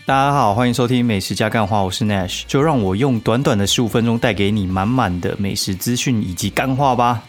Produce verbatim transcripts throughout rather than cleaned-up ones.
大家好，欢迎收听美食加干话，我是 Nash， 就让我用短短的十五分钟带给你满满的美食资讯以及干话吧。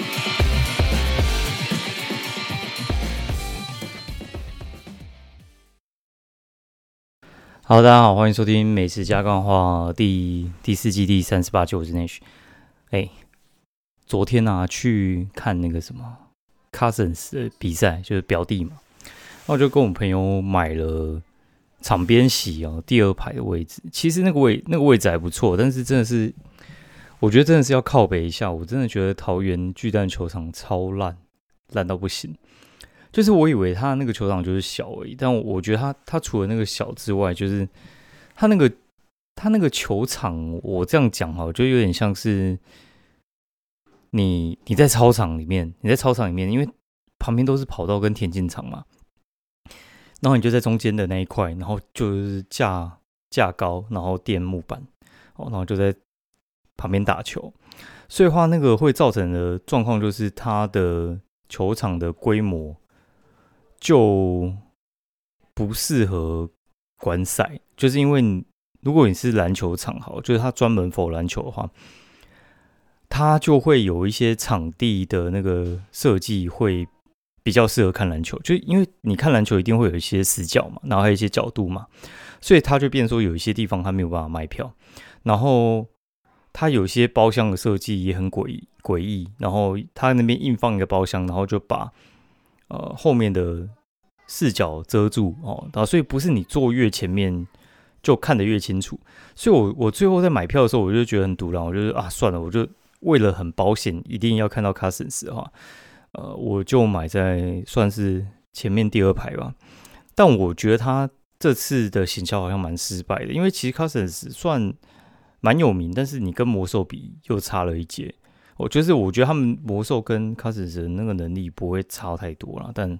好，大家好，欢迎收听美食加干话第第四季第三十八集，我是 Nash。哎，昨天啊去看那个什么 Cousins 的比赛，就是表弟嘛，然后我就跟我朋友买了场边席哦，第二排的位置。其实那个位那个位置还不错，但是真的是，我觉得真的是要靠北一下。我真的觉得桃园巨蛋球场超烂，烂到不行。就是我以为他那个球场就是小而已，但我觉得他他除了那个小之外，就是他那个他那个球场，我这样讲哈，就有点像是你你在操场里面，你在操场里面，因为旁边都是跑道跟田径场嘛。然后你就在中间的那一块，然后就是架架高，然后垫木板，哦，然后就在旁边打球。所以话那个会造成的状况就是它的球场的规模就不适合观赛，就是因为你如果你是篮球场好，就是它专门 for 篮球的话，它就会有一些场地的那个设计会比较适合看篮球，就因为你看篮球一定会有一些死角嘛，然后还有一些角度嘛，所以它就变成说有一些地方它没有办法卖票，然后它有一些包厢的设计也很诡诡异，然后它那边硬放一个包厢，然后就把呃后面的视角遮住哦，然后所以不是你坐越前面就看得越清楚，所以我我最后在买票的时候我就觉得很堵然，我就啊算了，我就为了很保险，一定要看到 Cousins 的话。呃，我就买在算是前面第二排吧，但我觉得他这次的行销好像蛮失败的，因为其实 Cousins 算蛮有名，但是你跟魔兽比又差了一截。我就是我觉得他们魔兽跟 Cousins 的那个能力不会差太多啦，但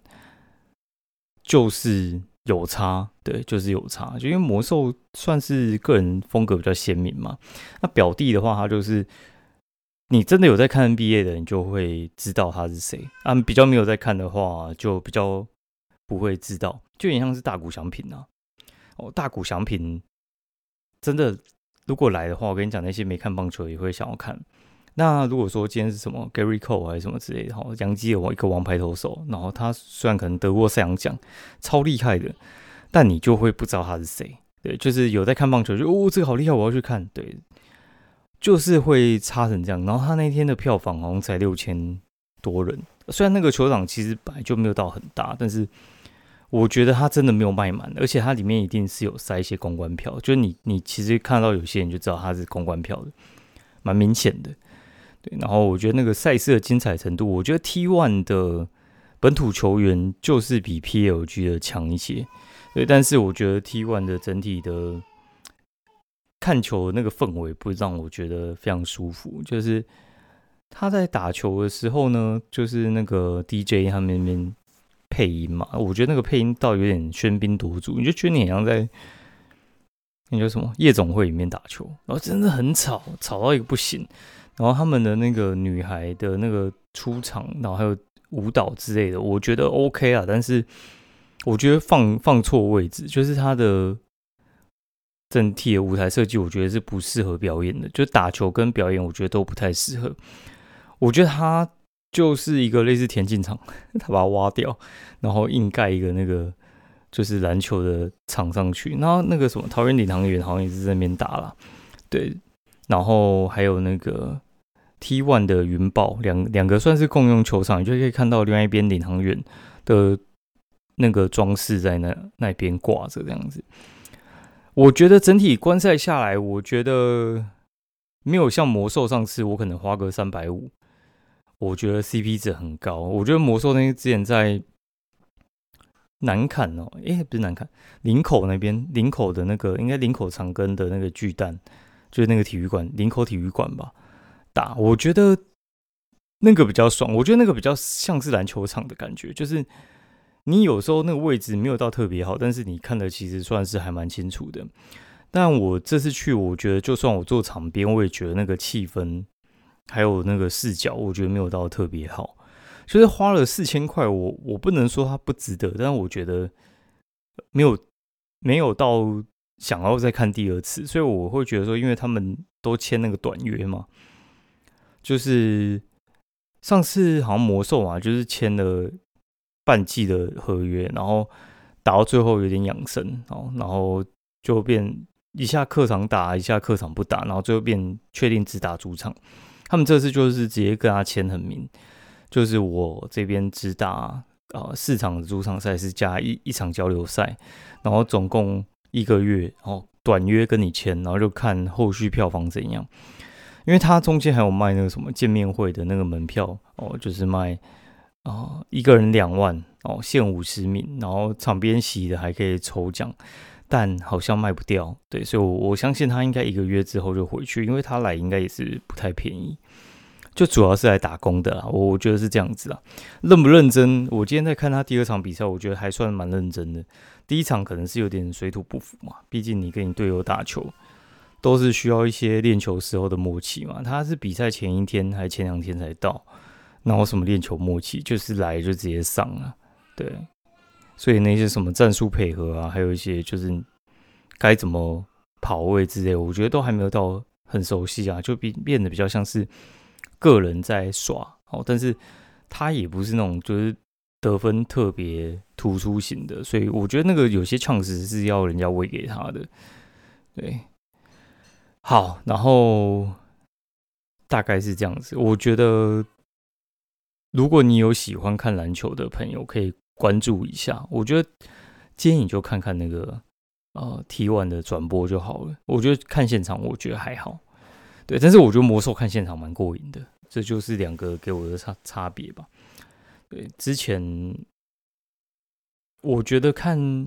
就是有差，对，就是有差，就因为魔兽算是个人风格比较鲜明嘛，那表弟的话，他就是。你真的有在看 N B A 的，你就会知道他是谁啊。比较没有在看的话，就比较不会知道，就有点像是大谷翔平啊。哦，大谷翔平真的如果来的话，我跟你讲，那些没看棒球也会想要看。那如果说今天是什么 Gary Cole 还是什么之类的，哈，洋基有一个王牌投手，然后他虽然可能得过赛扬奖，超厉害的，但你就会不知道他是谁。对，就是有在看棒球，就哦，这个好厉害，我要去看。对。就是会差成这样，然后他那天的票房好像才六千多人，虽然那个球场其实本来就没有到很大，但是我觉得他真的没有卖满，而且它里面一定是有塞一些公关票，就是你你其实看到有些人就知道他是公关票的，蛮明显的。对，然后我觉得那个赛事的精彩程度，我觉得 T 一 的本土球员就是比 P L G 的强一些，对，但是我觉得 T 一 的整体的。看球的那个氛围不让我觉得非常舒服，就是他在打球的时候呢，就是那个 D J 他们那边配音嘛，我觉得那个配音倒有点喧宾夺主，你就觉得你好像在那叫什么夜总会里面打球，然后真的很吵，吵到一个不行。然后他们的那个女孩的那个出场，然后还有舞蹈之类的，我觉得 OK 啊，但是我觉得放放错位置，就是他的。整体的舞台设计，我觉得是不适合表演的。就打球跟表演，我觉得都不太适合。我觉得它就是一个类似田径场，他把它挖掉，然后硬盖一个那个就是篮球的场上去。然后那个什么桃园领航员好像也是在那边打啦，对。然后还有那个 T 一 的云豹，两两个算是共用球场，你就可以看到另外一边领航员的那个装饰在那那边挂着这样子。我觉得整体观赛下来，我觉得没有像魔兽上次我可能花个三百五十，我觉得 C P 值很高。我觉得魔兽那些之前在南坎哦，诶，不是南坎，林口那边，林口的那个应该林口长庚的那个巨蛋，就是那个体育馆，林口体育馆吧，打，我觉得那个比较爽，我觉得那个比较像是篮球场的感觉，就是。你有时候那个位置没有到特别好，但是你看的其实算是还蛮清楚的。但我这次去，我觉得就算我坐场边，我也觉得那个气氛还有那个视角，我觉得没有到特别好。就是花了四千块，我我不能说它不值得，但我觉得没有没有到想要再看第二次，所以我会觉得说，因为他们都签那个短约嘛，就是上次好像魔兽嘛，就是签了半季的合约，然后打到最后有点养生，然后就变一下客场打，一下客场不打，然后最后变确定只打主场。他们这次就是直接跟他签很明，就是我这边只打呃四场的主场赛事加一一场交流赛，然后总共一个月，然后短约跟你签，然后就看后续票房怎样。因为他中间还有卖那个什么见面会的那个门票哦，就是卖啊、呃、一个人两万哦，限五十名，然后场边席的还可以抽奖。但好像卖不掉，对，所以我，我相信他应该一个月之后就回去，因为他来应该也是不太便宜，就主要是来打工的啦，我我觉得是这样子啦。认不认真？我今天在看他第二场比赛，我觉得还算蛮认真的。第一场可能是有点水土不服嘛，毕竟你跟你队友打球都是需要一些练球时候的默契嘛。他是比赛前一天还前两天才到，然后什么练球默契，就是来就直接上了，对。所以那些什么战术配合啊，还有一些就是该怎么跑位之类，我觉得都还没有到很熟悉啊，就变得比较像是个人在耍哦。但是他也不是那种就是得分特别突出型的，所以我觉得那个有些chance是要人家喂给他的。对，好，然后大概是这样子。我觉得如果你有喜欢看篮球的朋友，可以关注一下。我觉得今天你就看看那个呃 T 一 的转播就好了。我觉得看现场，我觉得还好。对，但是我觉得魔兽看现场蛮过瘾的，这就是两个给我的差差别吧。对，之前我觉得看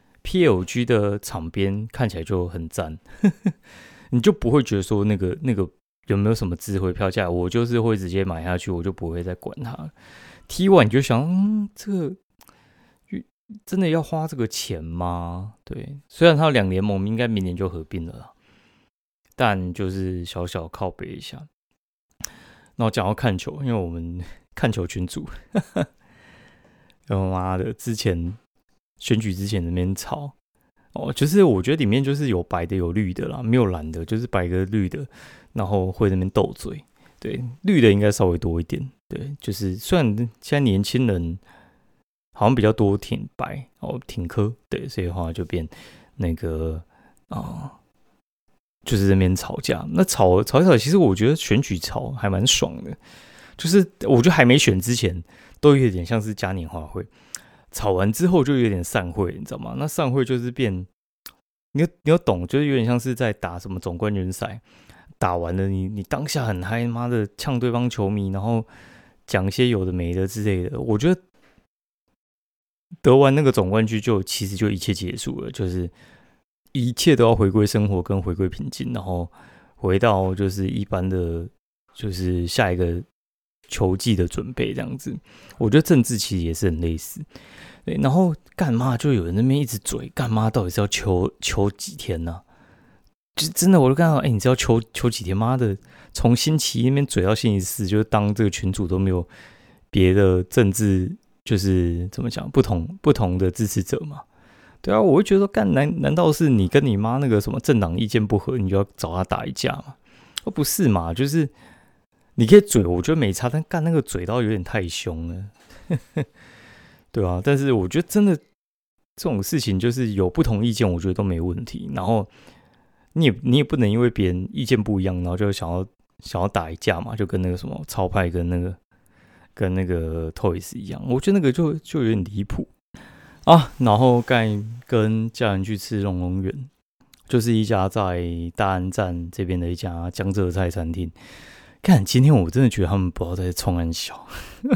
P L G 的场边看起来就很赞，你就不会觉得说那个那个有没有什么值回票价，我就是会直接买下去，我就不会再管它了。T 一 你就想，嗯，这个真的要花这个钱吗？对，虽然它两联盟应该明年就合并了啦，但就是小小靠北一下。然后讲到看球，因为我们看球群组，他妈的，之前选举之前那边吵哦，就是我觉得里面就是有白的有绿的啦，没有蓝的，就是白跟绿的，然后会在那边斗嘴。对，绿的应该稍微多一点。对，就是虽然现在年轻人好像比较多挺白哦，挺科，对，所以的话就变那个啊、呃，就是在那边吵架。那吵吵一吵，其实我觉得选举吵还蛮爽的，就是我觉得还没选之前都有点像是嘉年华会，吵完之后就有点散会，你知道吗？那散会就是变，你有你有懂，就是有点像是在打什么总冠军赛，打完了你你当下很嗨，妈的呛对方球迷，然后讲一些有的没的之类的，我觉得。得完那个总冠军就其实就一切结束了，就是一切都要回归生活跟回归平静，然后回到就是一般的，就是下一个球季的准备这样子。我觉得政治其实也是很类似，对。然后干嘛就有人那边一直嘴，干嘛到底是要求求几天呢、啊？就真的我就看到，哎、欸，你知道求求几天？妈的，从星期一那边嘴到星期四，就是当这个群主都没有别的政治。就是怎么讲，不同不同的支持者嘛，对啊，我会觉得说，干难难道是你跟你妈那个什么政党意见不合，你就要找他打一架吗？哦，不是嘛，就是你可以嘴，我觉得没差，但干那个嘴倒有点太凶了，对啊，但是我觉得真的这种事情就是有不同意见，我觉得都没问题。然后你也你也不能因为别人意见不一样，然后就想要想要打一架嘛，就跟那个什么超派跟那个。跟那个 Toys 一样，我觉得那个就就有点离谱啊。然后盖跟家人去吃龙龙园，就是一家在大安站这边的一家江浙菜餐厅。看今天我真的觉得他们不知道在冲安小，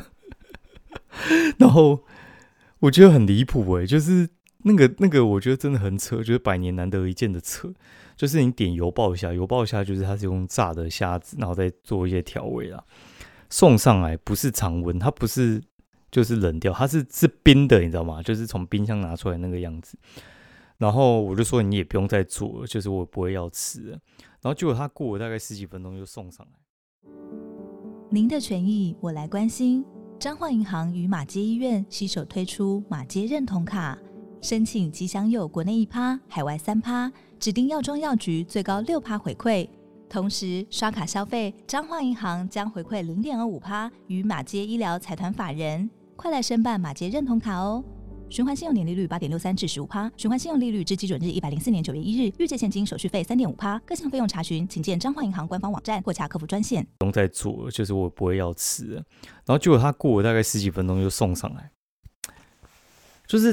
然后我觉得很离谱哎，就是那个那个我觉得真的很扯，就是百年难得一见的扯。就是你点油爆虾，油爆虾就是它是用炸的虾子，然后再做一些调味啦。送上来不是常温，它不是就是冷掉，它是是冰的，你知道吗？就是从冰箱拿出来那个样子。然后我就说你也不用再做了，就是我不会要吃了。然后结果他过了大概十几分钟就送上来。 您的权益我来关心。彰化银行与马偕医院携手推出马偕认同卡， 申请即享有国内一趴、海外三趴，指定药妆药局最高六趴回馈。同时，刷卡消费，彰化银行将回馈零点二五趴于马街医疗财团法人。快来申办马街认同卡哦！循环信用年利率八点六三至十五趴，循环信用利率至基准日一百零四年九月一日，预借现金手续费三点五趴，各项费用查询请见彰化银行官方网站或洽客服专线。 不用再做了，就是我不会要吃了。然后结果他过了大概十几分钟就送上来，就是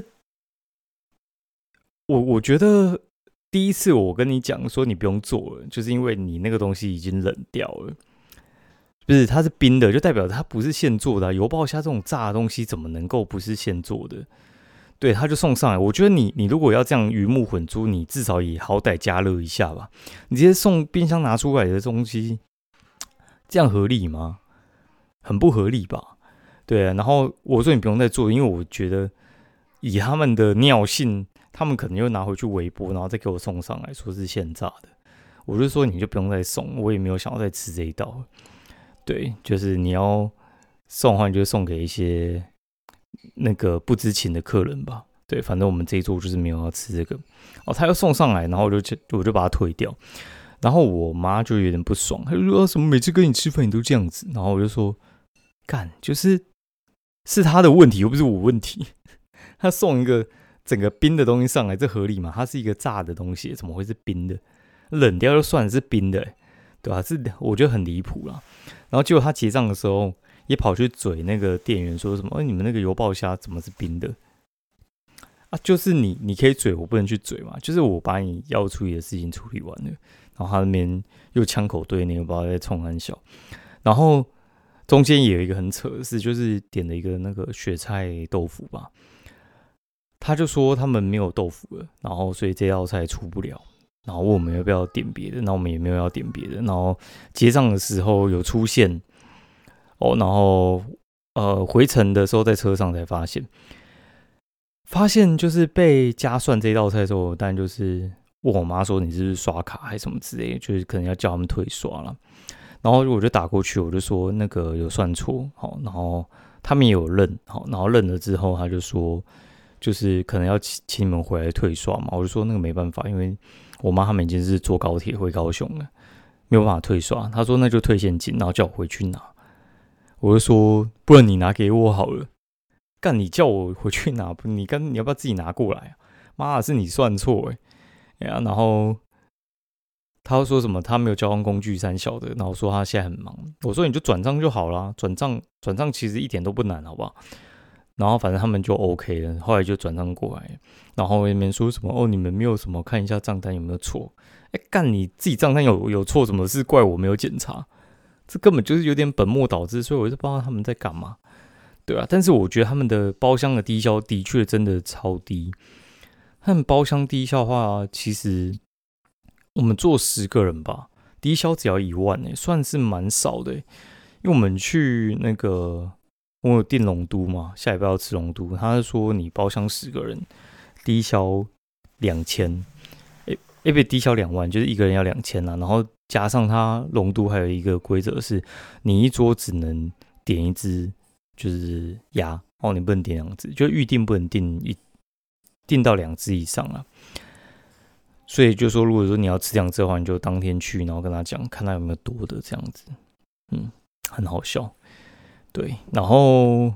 我我觉得第一次我跟你讲说你不用做了，就是因为你那个东西已经冷掉了。不是，它是冰的，就代表它不是现做的、啊。油爆虾这种炸的东西怎么能够不是现做的？对，他就送上来。我觉得你你如果要这样鱼目混珠，你至少也好歹加热一下吧。你直接送冰箱拿出来的东西，这样合理吗？很不合理吧？对啊。然后我说你不用再做，因为我觉得以他们的尿性，他们可能又拿回去微波，然后再给我送上来，说是现炸的。我就说你就不用再送，我也没有想要再吃这一道。对，就是你要送的话，你就送给一些那个不知情的客人吧。对，反正我们这一桌就是没有要吃这个。哦，他又送上来，然后我就我就把它退掉。然后我妈就有点不爽，她就说、啊、什么每次跟你吃饭你都这样子。然后我就说，干，就是是他的问题，又不是我问题。他送一个整个冰的东西上来，这合理吗？它是一个炸的东西，怎么会是冰的？冷掉就算了，是冰的、欸，对吧、啊？这我觉得很离谱啦。然后结果他结账的时候也跑去嘴那个店员说什么：“哎、你们那个油爆虾怎么是冰的？”啊，就是你你可以嘴，我不能去嘴嘛。就是我把你要处理的事情处理完了，然后他那边又枪口对那个不知道在冲很小。然后中间也有一个很扯的事，就是点了一个那个雪菜豆腐吧，他就说他们没有豆腐了，然后所以这道菜出不了。然后问我们要不要点别的，那我们也没有要点别的。然后结账的时候有出现哦，然后呃回程的时候在车上才发现，发现就是被加算这道菜的时候，当然就是问我妈说你是不是刷卡还是什么之类的，就是可能要叫他们退刷了。然后我就打过去，我就说那个有算错，好，然后他们也有认，好，然后认了之后他就说就是可能要请你们回来退刷嘛，我就说那个没办法，因为我妈他们已经是坐高铁回高雄了，没有办法退刷。他说那就退现金，然后叫我回去拿。我就说不然你拿给我好了。干，你叫我回去拿，你干你要不要自己拿过来啊？妈的，是你算错哎、欸啊！然后他说什么他没有交通工具三小的，然后说他现在很忙。我说你就转账就好啦，转账转账其实一点都不难，好不好？然后反正他们就 OK 了，后来就转账过来，然后那边说什么哦，你们没有什么看一下账单有没有错？哎，干你自己账单有有错，什么是怪我没有检查？这根本就是有点本末倒置，所以我就不知道他们在干嘛，对啊。但是我觉得他们的包厢的低消的确真的超低，他们包厢低消的话，其实我们坐十个人吧，低消只要一万哎、欸，算是蛮少的、欸，因为我们去那个。我有订龙都嘛，下礼拜要吃龙都。他是说你包厢十个人，低消两千，诶诶，不低消两万，就是一个人要两千啦。然后加上他龙都还有一个规则是，你一桌只能点一只，就是鸭哦，你不能点两只，就预定不能订一订到两只以上啦。所以就说，如果说你要吃两只的话，你就当天去，然后跟他讲，看他有没有多的这样子，嗯，很好笑。对，然后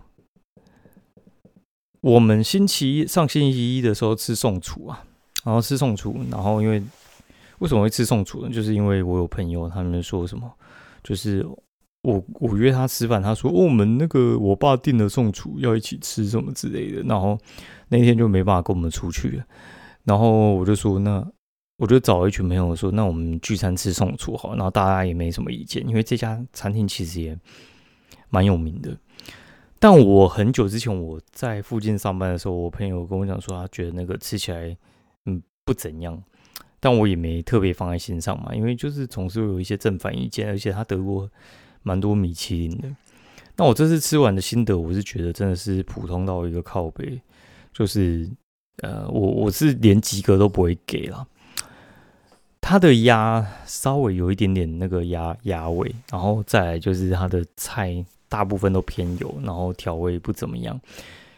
我们星期一上星期一的时候吃宋厨啊，然后吃宋厨，然后因为为什么会吃宋厨呢？就是因为我有朋友他们说什么，就是我我约他吃饭，他说、哦、我们那个我爸订了宋厨要一起吃什么之类的，然后那天就没办法跟我们出去了，然后我就说那我就找了一群朋友说，那我们聚餐吃宋厨好，然后大家也没什么意见，因为这家餐厅其实也蛮有名的。但我很久之前我在附近上班的时候，我朋友跟我讲说，他觉得那个吃起来嗯不怎样，但我也没特别放在心上嘛，因为就是总是有一些正反意见，而且他得过蛮多米其林的。那我这次吃完的心得，我是觉得真的是普通到一个靠北，就是呃我我是连及格都不会给啦。它的鸭稍微有一点点那个鸭鸭味，然后再来就是它的菜大部分都偏油，然后调味不怎么样。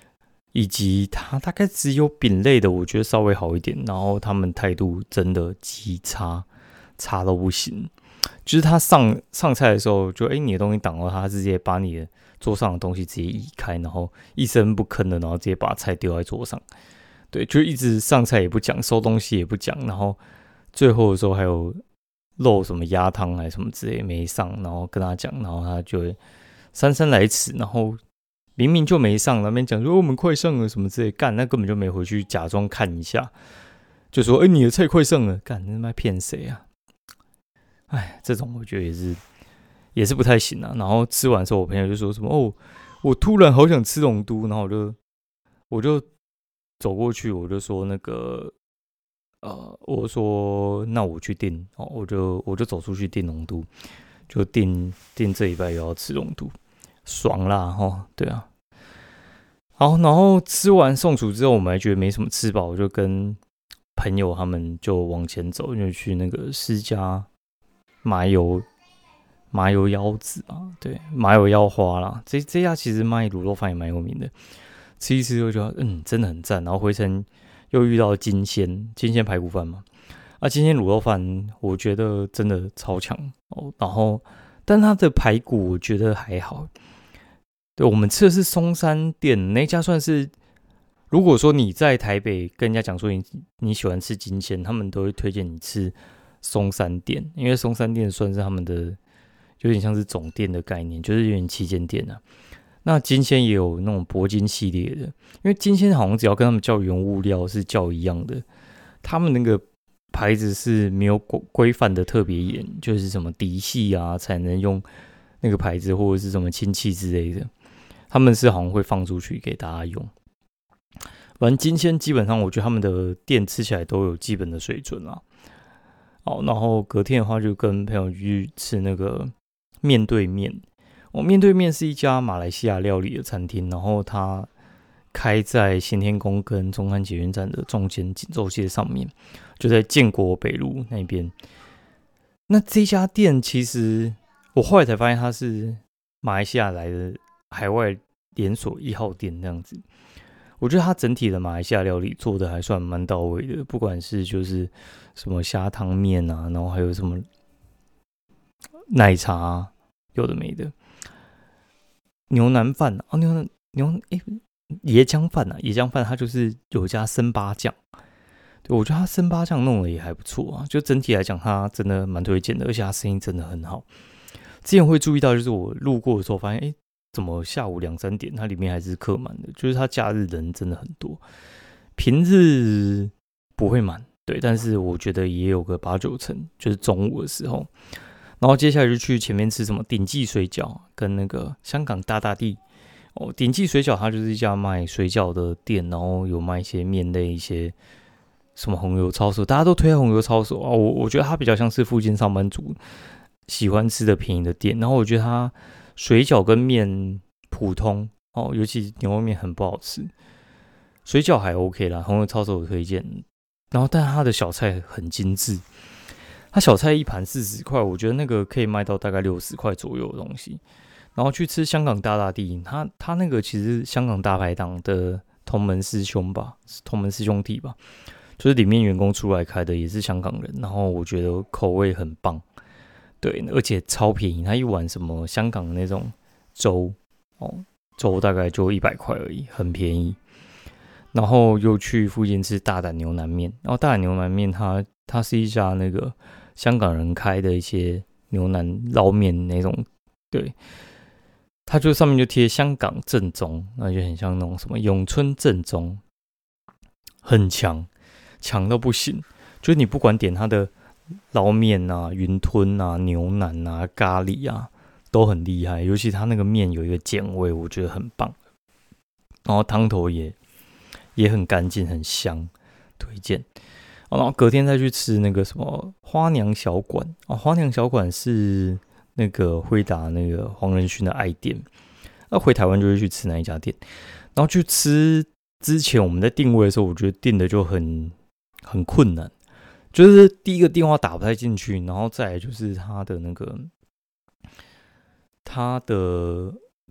以及他大概只有饼类的，我觉得稍微好一点，然后他们态度真的极差，差到不行。就是他上上菜的时候就，就、欸、哎你的东西挡到他，直接把你的桌上的东西直接移开，然后一声不吭的，然后直接把菜丢在桌上。对，就一直上菜也不讲，收东西也不讲，然后最后的时候还有漏什么鸭汤还是什么之类没上，然后跟他讲，然后他就会姗姗来迟，然后明明就没上，那边讲说、哦、我们快上了什么之类，干那根本就没回去假装看一下，就说哎、欸、你的菜快上了，干那他妈骗谁啊？哎，这种我觉得也是也是不太行啊。然后吃完之后，我朋友就说什么哦，我突然好想吃龙都，然后我就我就走过去，我就说那个呃，我说那我去订哦，我就我就走出去订龙都，就订订这礼拜又要吃龙都，爽啦哈，对啊。好，然后吃完送厨之后，我们还觉得没什么吃饱，我就跟朋友他们就往前走，就去那个施家麻油麻油腰子啊，对，麻油腰花啦。这这家其实卖卤肉饭也蛮有名的，吃一吃就觉得嗯真的很赞。然后回程又遇到金鲜金鲜排骨饭嘛，啊金鲜卤肉饭我觉得真的超强哦。然后但它的排骨我觉得还好。对，我们吃的是松山店那家，算是如果说你在台北跟人家讲说 你, 你喜欢吃金鲜，他们都会推荐你吃松山店，因为松山店算是他们的有点像是总店的概念，就是有点旗舰店啊。那金鲜也有那种铂金系列的，因为金鲜好像只要跟他们叫原物料是叫一样的，他们那个牌子是没有规范的特别严，就是什么嫡系啊才能用那个牌子，或者是什么亲戚之类的。他们是好像会放出去给大家用，反正金鲜基本上我觉得他们的店吃起来都有基本的水准啦。好，然后隔天的话就跟朋友去吃那个面对面。哦，面对面是一家马来西亚料理的餐厅，然后它开在新天宫跟中山捷运站的中间锦州街上面，就在建国北路那边。那这家店其实我后来才发现它是马来西亚来的海外连锁一号店这样子。我觉得它整体的马来西亚料理做的还算蛮到位的，不管是就是什么虾汤面啊，然后还有什么奶茶、啊、有的没的，牛腩饭啊，哦、牛腩牛哎椰浆饭啊，椰浆饭它就是有加生八酱，对，我觉得它生八酱弄的也还不错啊，就整体来讲它真的蛮推荐的，而且它生意真的很好。之前会注意到，就是我路过的时候发现，哎，怎么下午两三点它里面还是客满的？就是它假日人真的很多，平日不会满，对，但是我觉得也有个八九成，就是中午的时候。然后接下来就去前面吃什么鼎记水饺跟那个香港大大地哦，鼎记水饺它就是一家卖水饺的店，然后有卖一些面类一些什么红油抄手，大家都推红油抄手啊，我我觉得它比较像是附近上班族喜欢吃的便宜的店，然后我觉得它水饺跟面普通哦，尤其牛肉面很不好吃，水饺还 OK 啦，红油抄手我推荐。然后但它的小菜很精致，它小菜一盘四十块，我觉得那个可以卖到大概六十块左右的东西。然后去吃香港大大地，他他那个其实是香港大排档的同门师兄吧，同门师兄弟吧，就是里面员工出来开的，也是香港人。然后我觉得口味很棒，对，而且超便宜，他一碗什么香港的那种粥哦，粥大概就一百块而已，很便宜。然后又去附近吃大胆牛腩面，然后大胆牛腩面它它是一家那个香港人开的一些牛腩捞面那种，对。它就上面就贴香港正宗，那就很像那种什么永春正宗，很强，强到不行。就是你不管点它的捞面啊、云吞啊、牛腩啊、咖喱啊，都很厉害。尤其它那个面有一个碱味，我觉得很棒。然后汤头也也很干净，很香，推荐。然后隔天再去吃那个什么花娘小馆哦，花娘小馆是那个辉达那个黄仁勋的爱店，那回台湾就会去吃那一家店。然后去吃之前我们在定位的时候，我觉得定的就很很困难，就是第一个电话打不太进去，然后再来就是他的那个他的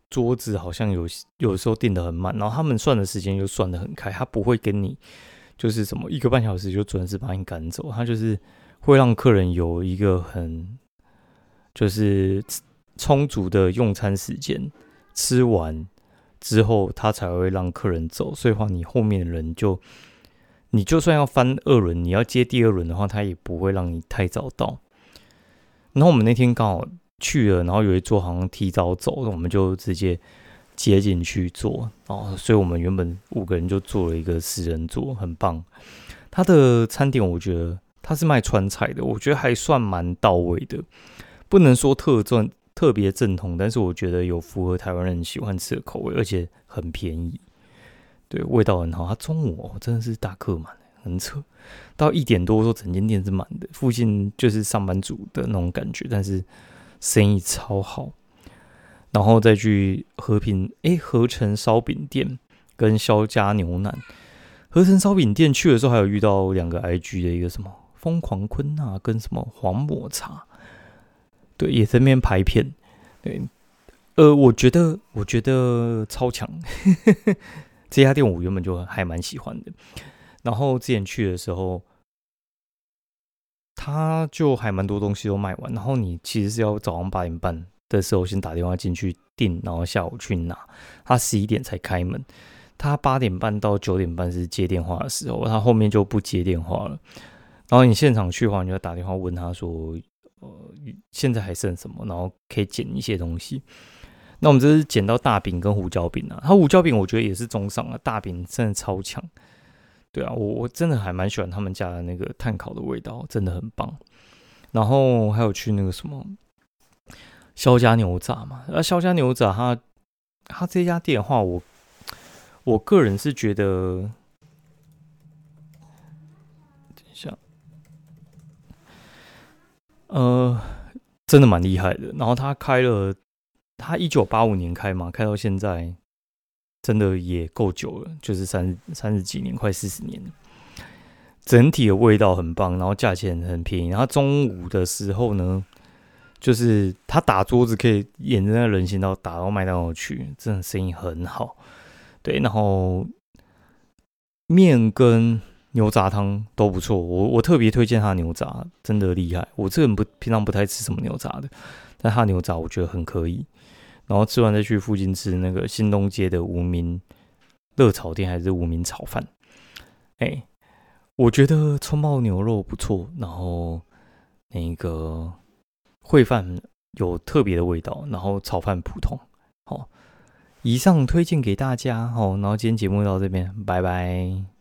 桌子好像有有时候订得很慢，然后他们算的时间又算得很开，他不会跟你就是什么一个半小时就准时把你赶走，他就是会让客人有一个很就是充足的用餐时间，吃完之后他才会让客人走，所以话你后面的人就你就算要翻二轮，你要接第二轮的话，他也不会让你太早到。然后我们那天刚好去了，然后有一桌好像提早走，我们就直接接进去坐，哦，所以我们原本五个人就坐了一个四人座，很棒。他的餐点我觉得他是卖川菜的，我觉得还算蛮到位的，不能说特正特别正统，但是我觉得有符合台湾人喜欢吃的口味，而且很便宜，对，味道很好。他中午、哦、真的是大客满，很扯，到一点多的时候整间店是满的，附近就是上班族的那种感觉，但是生意超好。然后再去和平哎合成烧饼店跟肖家牛腩。合成烧饼店去的时候还有遇到两个 I G 的一个什么疯狂坤啊跟什么黄抹茶，对，也在那边拍片。对，呃，我觉得我觉得超强，这家店我原本就还蛮喜欢的。然后之前去的时候，他就还蛮多东西都卖完，然后你其实是要早上八点半的时候先打电话进去订，然后下午去拿。他十一点才开门，他八点半到九点半是接电话的时候，他后面就不接电话了。然后你现场去的话，你就打电话问他说，呃，现在还剩什么，然后可以减一些东西。那我们这是减到大饼跟胡椒饼啊，他胡椒饼我觉得也是中上啊，大饼真的超强。对啊，我我真的还蛮喜欢他们家的那个炭烤的味道，真的很棒。然后还有去那个什么肖家牛杂嘛，而肖家牛杂它它这家店的话，我我个人是觉得，等一下，呃，真的蛮厉害的。然后他开了，他一九八五年开嘛，开到现在。真的也够久了，就是三三十几年，快四十年了。整体的味道很棒，然后价钱很便宜。然后中午的时候呢，就是他打桌子可以沿着那个人行道打到麦当劳去，真的生意很好。对，然后面跟牛杂汤都不错，我我特别推荐他牛杂，真的厉害。我这个人不平常不太吃什么牛杂的，但他牛杂我觉得很可以。然后吃完再去附近吃那个新东街的无名热炒店还是无名炒饭，哎、欸，我觉得葱爆牛肉不错，然后那个烩饭有特别的味道，然后炒饭普通。好，以上推荐给大家，好，然后今天节目到这边，拜拜。